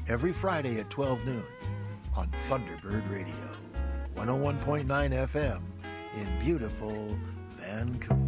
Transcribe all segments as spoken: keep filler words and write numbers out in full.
every Friday at twelve noon on Thunderbird Radio, one oh one point nine F M in beautiful Vancouver.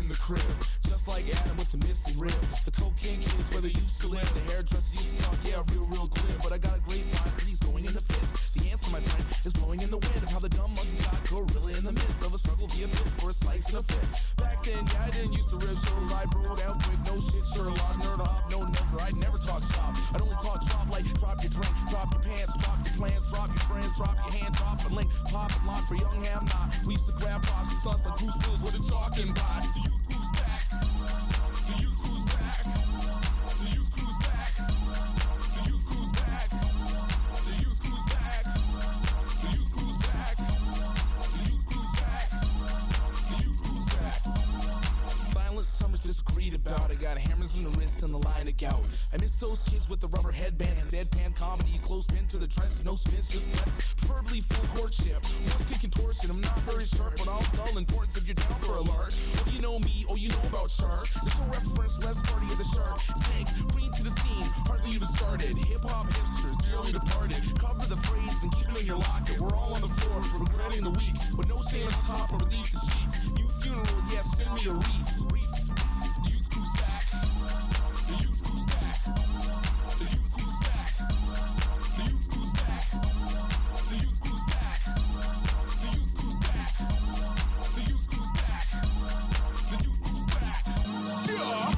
in the crib, just like Adam with the missing rib. The cocaine kids where they used to live. The hairdresser used to talk, yeah, real, real glib. But I got a great line, he's going in the fits. The answer, my friend, is blowing in the wind of how the dumb monkeys got gorilla in the midst of a struggle via fist for a slice and a fifth. Back then, yeah, I didn't used to rip shows. I broke out quick, no shit, Sherlock, nerd hop, no never. I'd never talk shop. I'd only talk drop like drop your drink, drop your pants, drop your plans, drop your friends, drop your hand, drop a link, pop and lock for young ham not. We used to grab props and stunts like Bruce Willis. What you talking about? The youth crew's back. The youth crew's back. The youth crew's back. The youth crew's back. The youth crew's back. The youth crew's back. The youth crew's back. The youth crew's back. Silent summers disagreed about it. Got hammers in the wrist and the line to gout. I miss those kids with the rubber headbands and deadpan comedy. Close pin to the dresses, no spins, just bless. Preferably full courtship. Once kick contortion, I'm not very sharp, but I'll dull importance if you're down for a lark. Oh, you know me, oh, you know about sharks. There's no reference, less party of the shark tank. Green to the scene, hardly even started. Hip hop hipsters, dearly departed. Cover the phrase and keep it in your locket. We're all on the floor, regretting the week, with no shame at the top or beneath the sheets. You funeral, yeah, send me a wreath. Wreath. The youth crew's back. The youth crew's back. The youth crew's back. The youth crew's back. The youth crew's back. The youth crew's back. The youth crew's back. The youth crew's back. Yeah.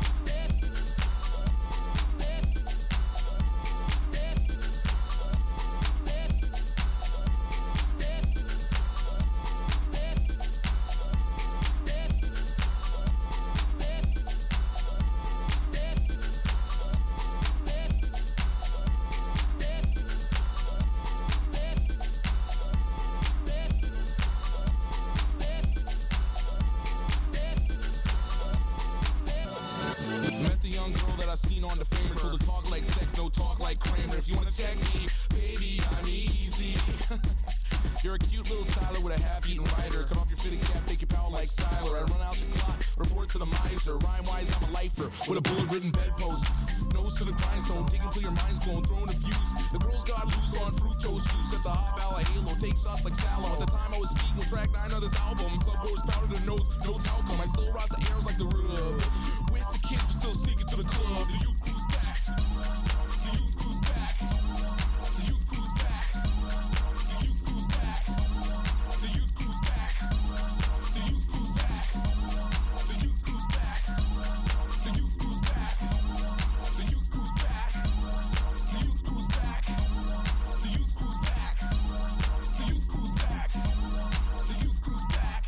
Seen on the framer, told to talk like sex, no talk like Kramer. If you wanna check me, baby, I'm easy. You're a cute little styler with a half-eaten rider. Cut off your fitting cap, take your power like Siler. I run out the clock, report to the miser. Rhyme-wise, I'm a lifer with a bullet-ridden bedpost. Nose to the grindstone, digging till your mind's blown, throwing abuse. The girls got loose on fructose juice. At the hop out like Halo, take shots like Salo. At the time I was speaking, track nine of this album. Club goers powder the nose, no talcum. I still rock the airs like the rub. Where's the kids who still sneaking to the club? The youth crew's back. The youth crew's back. The youth crew's back. The youth crew's back. The youth crew's back. The youth crew's back. The youth crew's back. The youth crew's back. The youth crew's back. The youth crew's back. The youth crew's back. The youth crew's back. The youth crew's back.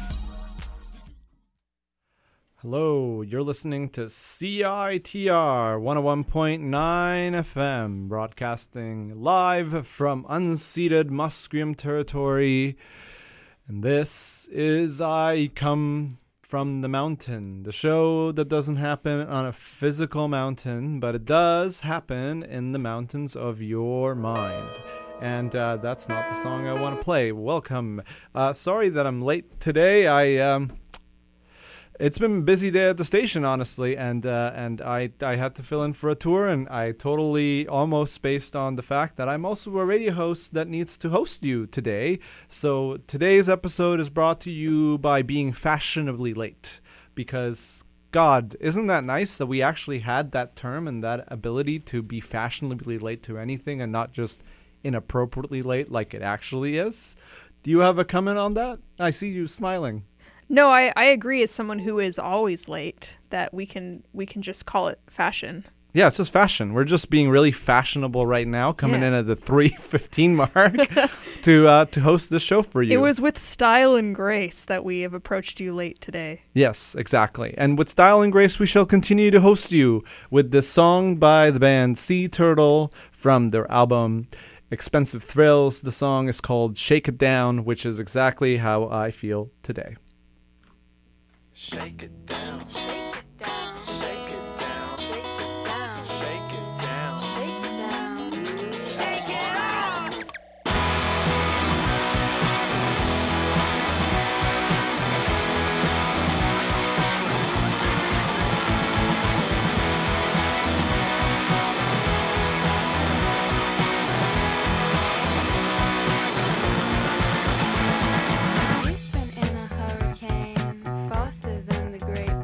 Hello, you're listening to C I T R one oh one point nine F M, broadcasting live from unceded Musqueam territory. And this is I Come From the Mountain, the show that doesn't happen on a physical mountain, but it does happen in the mountains of your mind. And uh, that's not the song I want to play. Welcome. Uh, sorry that I'm late today. I... Um, It's been a busy day at the station, honestly, and uh, and I I had to fill in for a tour, and I totally almost spaced on the fact that I'm also a radio host that needs to host you today. So today's episode is brought to you by being fashionably late, because, God, isn't that nice that we actually had that term and that ability to be fashionably late to anything and not just inappropriately late like it actually is? Do you have a comment on that? I see you smiling. No, I, I agree as someone who is always late that we can we can just call it fashion. Yeah, it's just fashion. We're just being really fashionable right now, coming yeah. in at the three fifteen mark to uh, to host this show for you. It was with style and grace that we have approached you late today. Yes, exactly. And with style and grace, we shall continue to host you with this song by the band Sea Turtle from their album Expensive Thrills. The song is called Shake It Down, which is exactly how I feel today. Shake it down, shake it down, shake it down, shake it down, shake it down, shake it down, shake it off. You've been in a hurricane, faster than the Great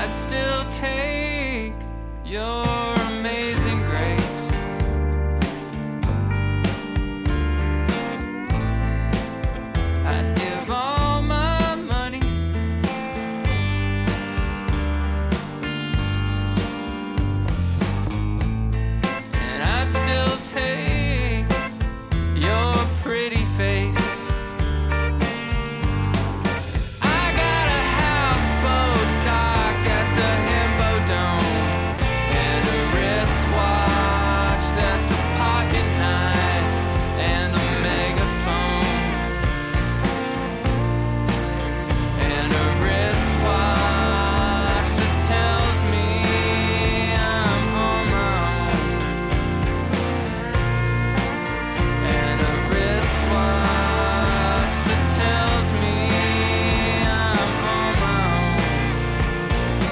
I'd still take your amazing grace. I'd give all my money, and I'd still take your pretty face. I got a houseboat docked at the Himbo Dome, and a wristwatch that's a pocket knife, and a megaphone, and a wristwatch that tells me I'm on my own, and a wristwatch that tells me I'm on my own.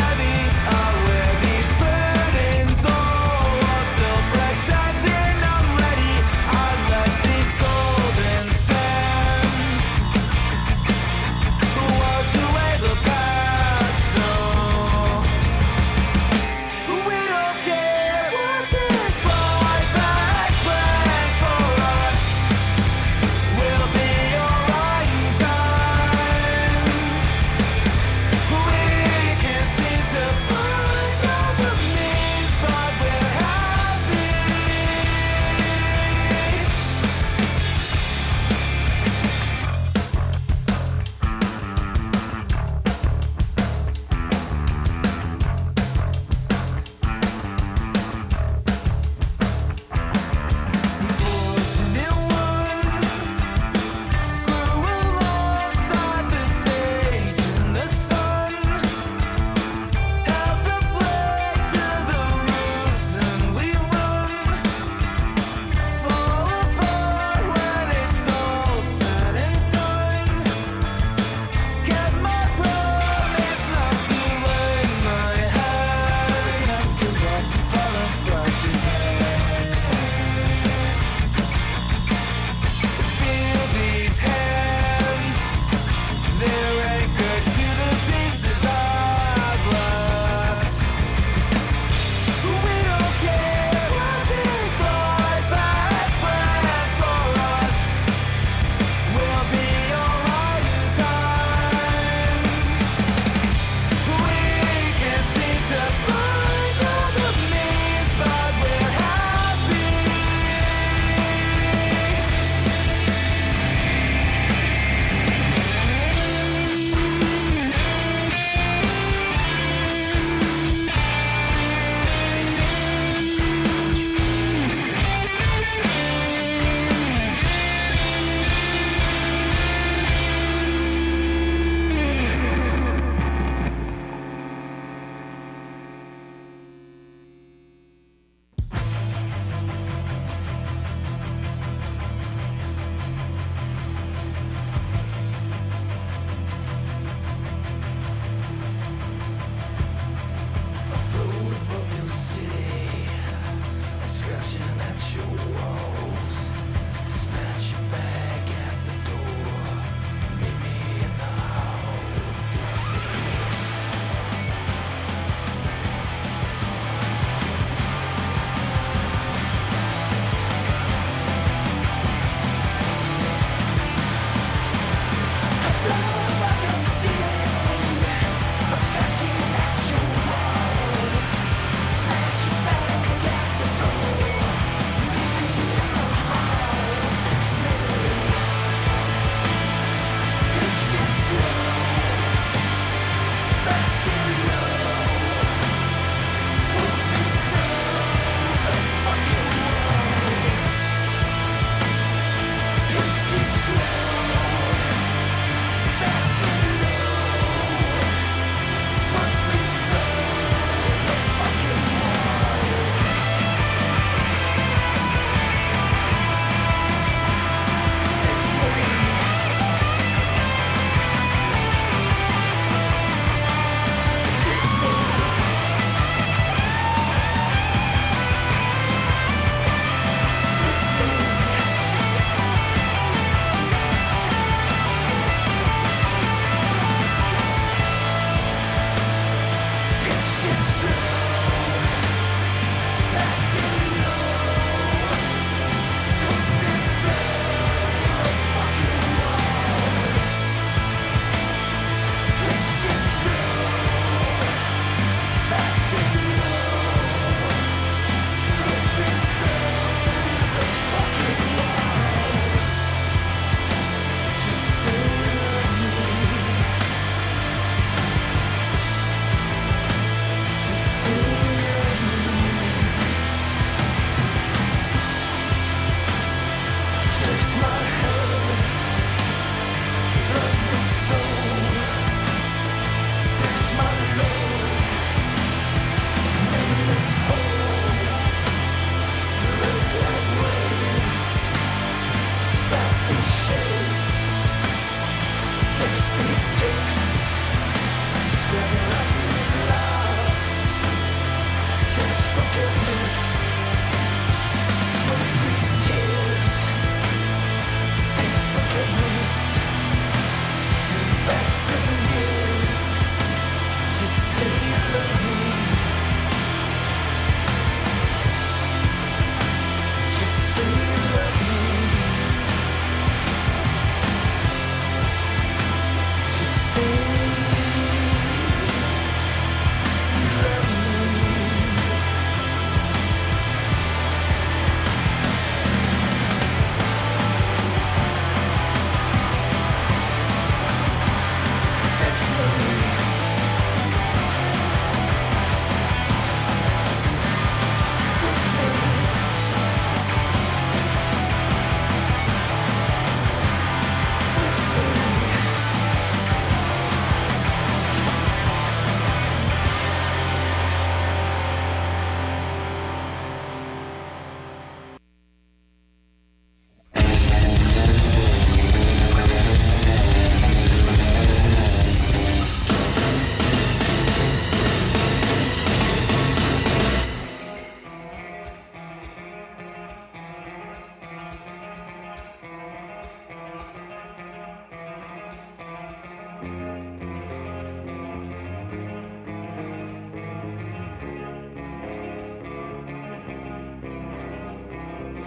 These burdens all are still protecting. I'm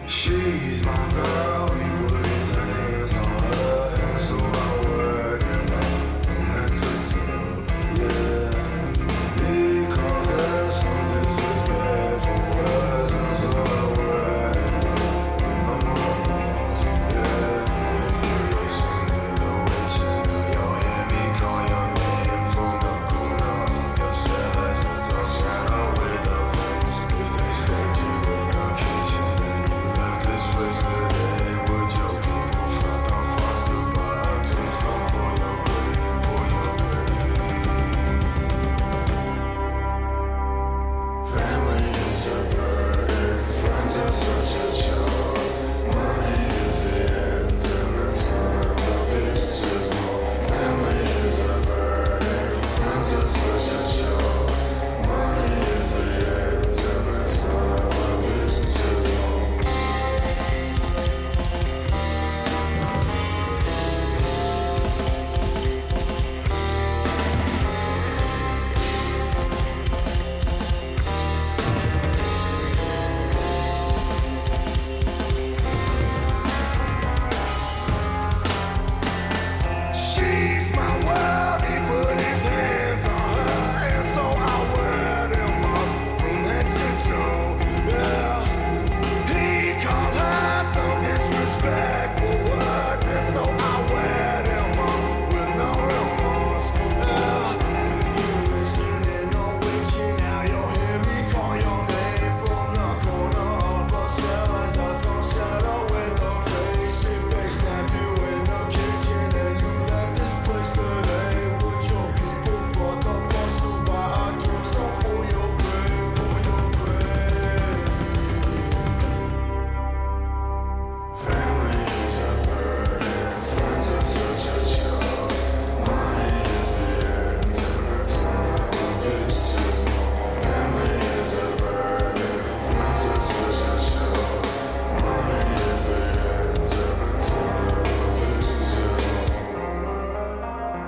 She's my girl, he put his hands on her, and so I word him up from head to toe, yeah. He called her some disrespectful words, and so I word him up with no remorse, yeah. If you listen to the witches, you'll hear me call your name from the corner of your cell as the door shadow with a face. If they stabbed you in the kitchen and you left this place today, would your people front or foster by a tombstone for your grave, for your grave? Family is a burden, friends are such a chore. Money is the end, and the son of a bitch is more. Family is a burden, friends are such a chore. Money is the end, and the son of a bitch is more. She's my world, he put his hands on her, and so I word him up from head to toe, yeah. He called her some disrespectful words, and so I word him up with no remorse, yeah. If you listening or witching, now you'll hear me call your name from the corner of a cell as I throw shadow in the face. If they snap you in the kitchen and you left this place today, would your people front the fuss to buy a tombstone for your grave, for your grave? Family is a burden, friends are such a chore. Money is the end, and the son of a bitch is more. Family is a burden, friends are such a chore. Money is the end, and the son of a bitch is more.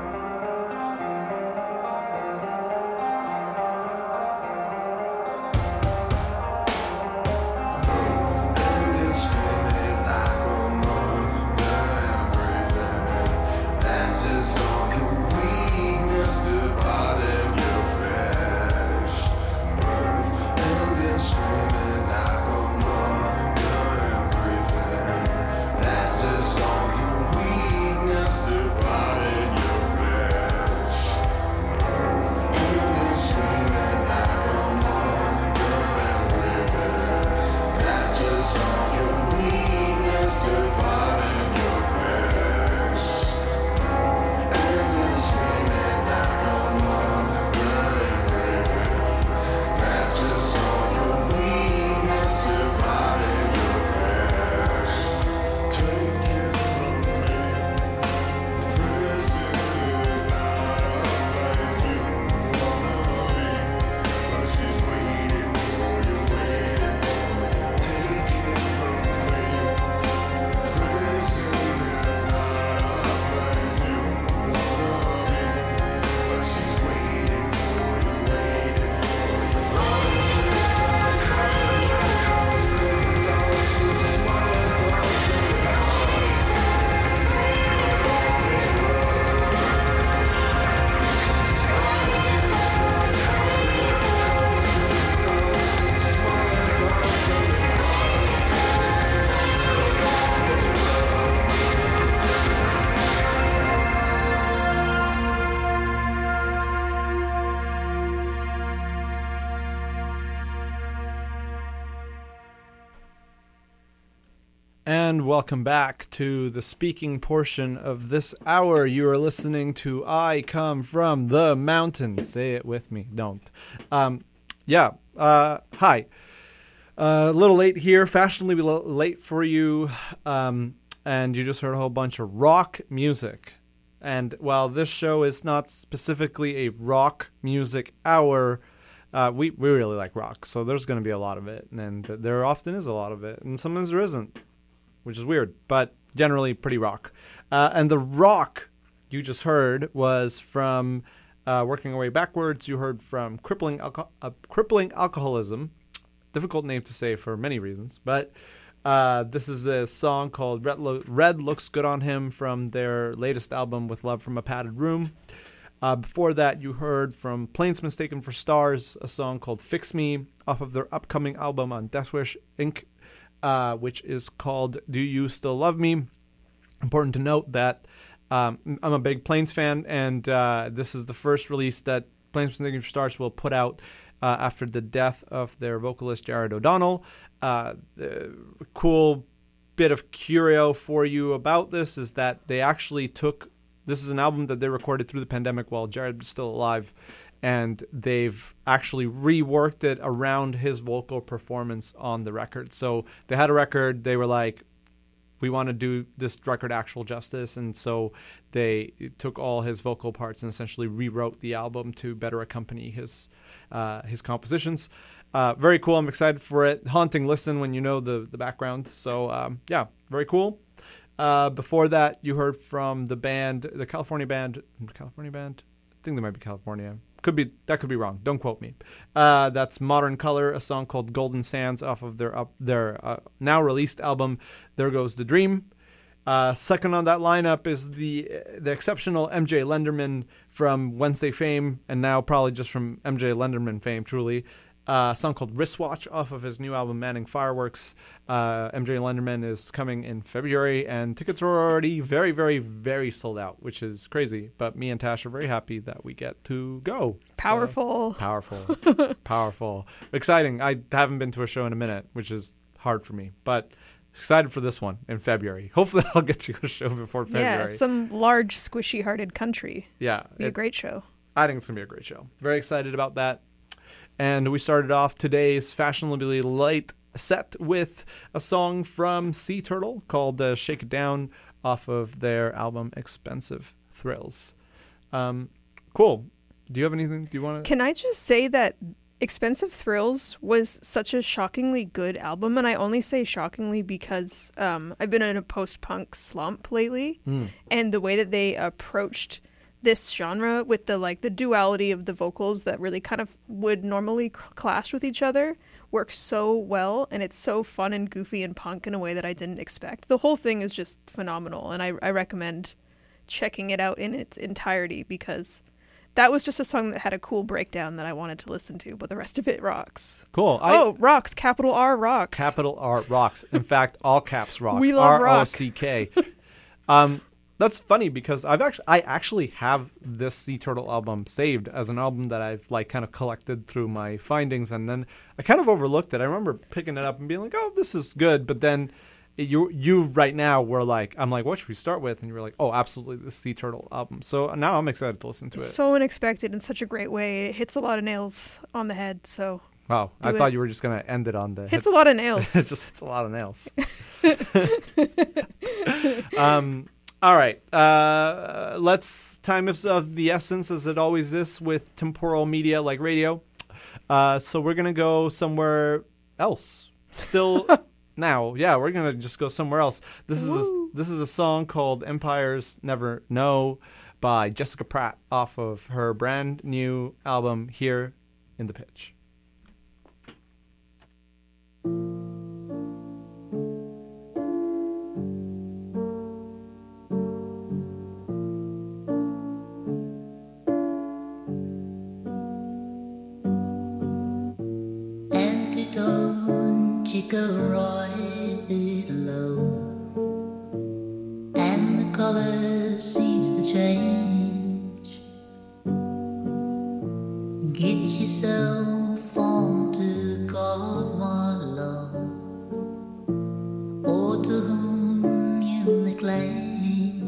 And then screaming like a mother and breathing. That's just all your weakness to pardon your flesh. And then screaming like a mother and breathing. That's just all your weakness to pardon your flesh. And then screaming like a mother and breathing. That's just all your weakness to pardon your flesh. And then screaming like a mother and breathing. That's just all your weakness to pardon your flesh. Take it from me, prison is not a place you wanna be, but she's waiting for you, waiting for you. Take it from me, prison is not a place you wanna be, but she's waiting for you, waiting for you. Brothers, sisters, cousins, your cause, baby dolls, she's smiling, dolls in the And welcome back to the speaking portion of this hour. You are listening to I Come From the Mountain. Say it with me. Don't. Um, yeah. Uh, hi. Uh, a little late here. Fashionably l- late for you. Um, and you just heard a whole bunch of rock music. And while this show is not specifically a rock music hour, uh, we, we really like rock. So there's going to be a lot of it. And there often is a lot of it. And sometimes there isn't, which is weird, but generally pretty rock. Uh, and the rock you just heard was from, uh, working our way backwards, you heard from Crippling, Alco- uh, Crippling Alcoholism. Difficult name to say for many reasons, but Uh, this is a song called Red, Lo- Red Looks Good on Him from their latest album, With Love from a Padded Room. Uh, before that, you heard from Planes Mistaken for Stars, a song called Fix Me off of their upcoming album on Deathwish Incorporated, uh, which is called Do You Still Love Me? Important to note that um, I'm a big Planes fan, and uh, this is the first release that Planes Mistaken for Stars will put out uh, after the death of their vocalist Jared O'Donnell. Uh, the cool bit of curio for you about this is that they actually took, this is an album that they recorded through the pandemic while Jared was still alive, and they've actually reworked it around his vocal performance on the record. So they had a record, they were like, we want to do this record actual justice, and so they took all his vocal parts and essentially rewrote the album to better accompany his uh, his compositions. Uh, very cool. I'm excited for it. Haunting listen when you know the, the background. So, um, yeah, very cool. Uh, before that, you heard from the band, the California band, California band? I think they might be California. Could be, that could be wrong. Don't quote me. Uh, that's Modern Color, a song called Golden Sands off of their up, their uh, now released album, There Goes the Dream. Uh, second on that lineup is the the exceptional M J Lenderman from Wednesday fame, and now probably just from M J Lenderman fame, truly. Uh, a song called Wristwatch off of his new album Manning Fireworks. Uh, M J Lenderman is coming in February, and tickets are already very, very, very sold out, which is crazy. But me and Tash are very happy that we get to go. Powerful. So, powerful. Powerful. Exciting. I haven't been to a show in a minute, which is hard for me. But excited for this one in February. Hopefully I'll get to a show before February. Yeah, some large, squishy-hearted country. Yeah. Be a it- great show. I think it's going to be a great show. Very excited about that. And we started off today's fashionably light set with a song from Sea Turtle called uh, Shake It Down off of their album Expensive Thrills. Um, cool. Do you have anything? Do you want to? Can I just say that Expensive Thrills was such a shockingly good album, and I only say shockingly because um, I've been in a post-punk slump lately, Mm. and the way that they approached this genre with the like the duality of the vocals that really kind of would normally c- clash with each other works so well, and it's so fun and goofy and punk in a way that I didn't expect. The whole thing is just phenomenal, and I, I recommend checking it out in its entirety because that was just a song that had a cool breakdown that I wanted to listen to, but the rest of it rocks. Cool. I, oh, rocks, capital R rocks. Capital R rocks. In fact, all caps rock. We love rock. R O C K. Um, that's funny because I've actually I actually have this Sea Turtle album saved as an album that I've like kind of collected through my findings, and then I kind of overlooked it. I remember picking it up and being like, "Oh, this is good," but then you you right now were like, I'm like, what should we start with? And you were like, oh, absolutely, the Sea Turtle album. So now I'm excited to listen to It's it. so unexpected in such a great way. It hits a lot of nails on the head, so Wow, Do I it. thought you were just gonna end it on the hits a lot of nails. It just hits a lot of nails. um. All right. Uh, let's time is of the essence, as it always is with temporal media like radio. Uh, so we're gonna go somewhere else. Still now, yeah, we're gonna just go somewhere else. This is a, Woo. this is a song called "Empires Never Know" by Jessica Pratt off of her brand new album Here in the Pitch. Antidote, Chicaroy is low, and the color seems to change. Get yourself on to God, my love, or to whom you may claim.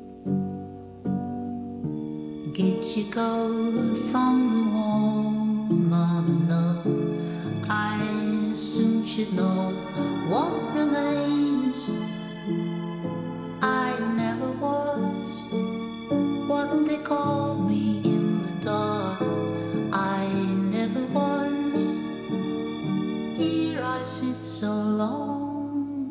Get your coat from the wall, my love. I soon should know what remains. I never was what they called me in the dark. I never was. Here I sit so long,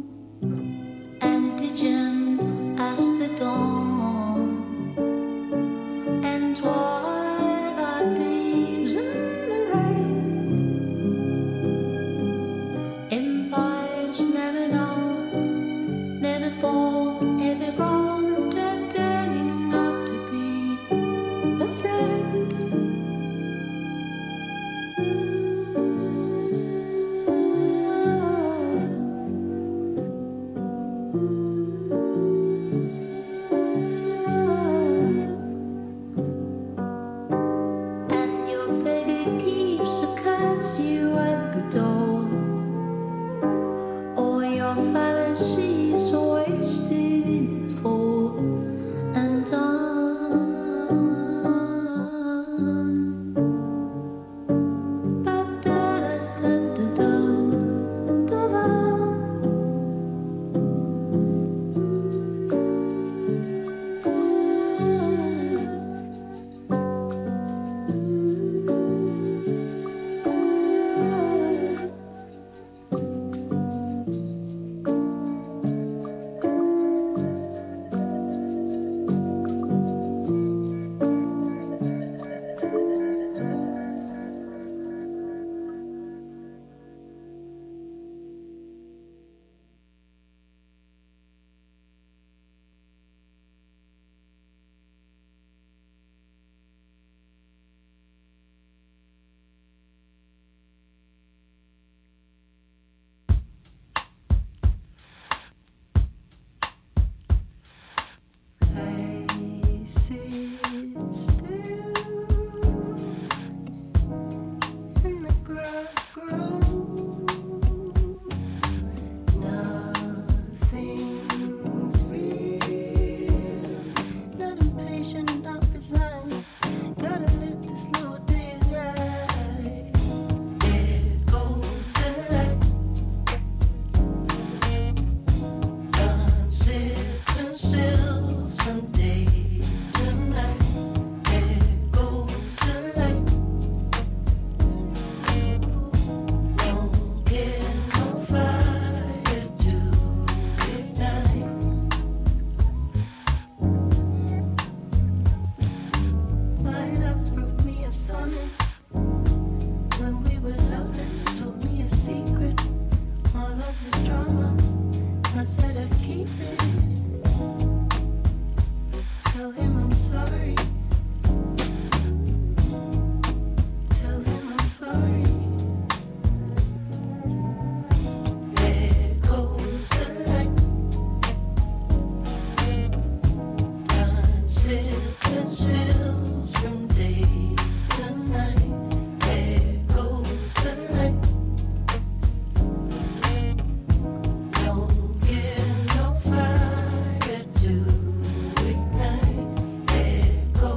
antigen as the dawn, and twilight beams in the rain. Empires never know. Go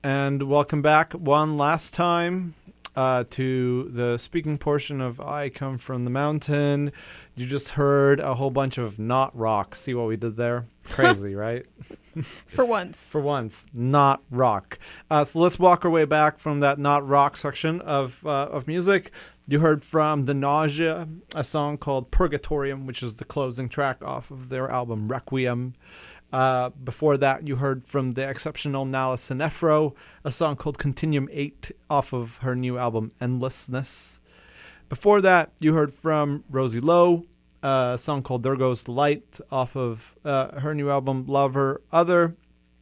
And welcome back one last time uh, to the speaking portion of I Come From the Mountain. You just heard a whole bunch of not rock. See what we did there? Crazy, right? For once. For once, not rock. Uh, so let's walk our way back from that not rock section of uh, of music. You heard from The Nausea, a song called Purgatorium, which is the closing track off of their album Requiem. Uh, before that, you heard from the exceptional Nala Sinefro, a song called Continuum eight off of her new album Endlessness. Before that, you heard from Rosie Lowe, a song called There Goes the Light off of uh, her new album Love Her Other.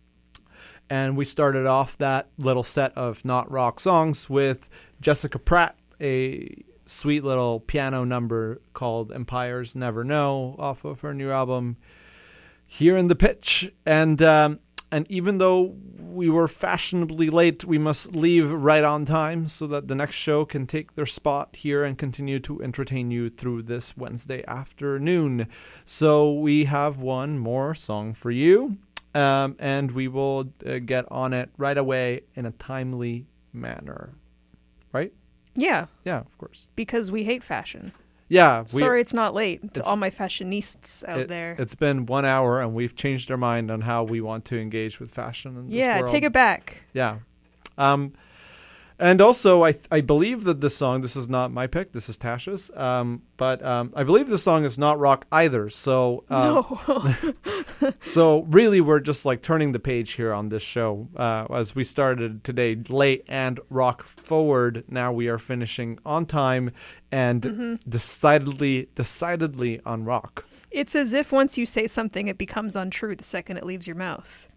And we started off that little set of not rock songs with Jessica Pratt, a sweet little piano number called Empires Never Know off of her new album Here in the Pitch. And um, and even though we were fashionably late, we must leave right on time so that the next show can take their spot here and continue to entertain you through this Wednesday afternoon. So we have one more song for you, um, and we will uh, get on it right away in a timely manner. Right? Yeah, Yeah, of course. because we hate fashion. Yeah. We, Sorry it's not late to it's- all my fashionistas out it, there. It's been one hour, and we've changed our mind on how we want to engage with fashion in this Yeah, world. take it back. Yeah. Um, and also, I I believe that this song, this is not my pick, this is Tasha's, um, but um, I believe this song is not rock either. So, uh, No. so really, we're just like turning the page here on this show. Uh, as we started today late and rock forward, now we are finishing on time and Mm-hmm. decidedly, decidedly on rock. It's as if once you say something, it becomes untrue the second it leaves your mouth.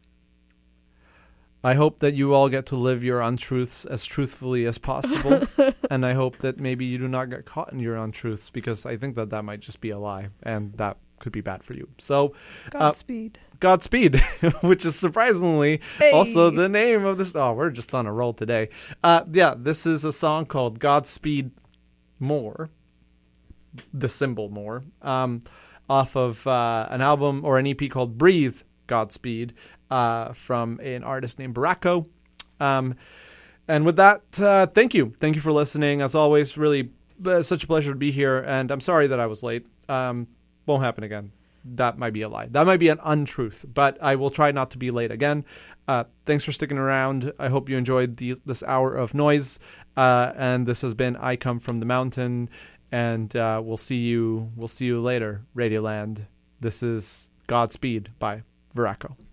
I hope that you all get to live your untruths as truthfully as possible. And I hope that maybe you do not get caught in your untruths, because I think that that might just be a lie, and that could be bad for you. So, Godspeed. Godspeed, which is surprisingly also Hey. the name of this. Oh, we're just on a roll today. Uh, yeah, this is a song called Godspeed More, the symbol more, um, off of uh, an album or an E P called Breathe Godspeed, uh, from an artist named Baracco. Um, and with that, uh, thank you. Thank you for listening. As always, really uh, such a pleasure to be here. And I'm sorry that I was late. Um, won't happen again. That might be a lie. That might be an untruth, but I will try not to be late again. Uh, thanks for sticking around. I hope you enjoyed the, this hour of noise. Uh, and this has been I Come From the Mountain. And uh, we'll see you. We'll see you later, Radioland. This is Godspeed by Baracco.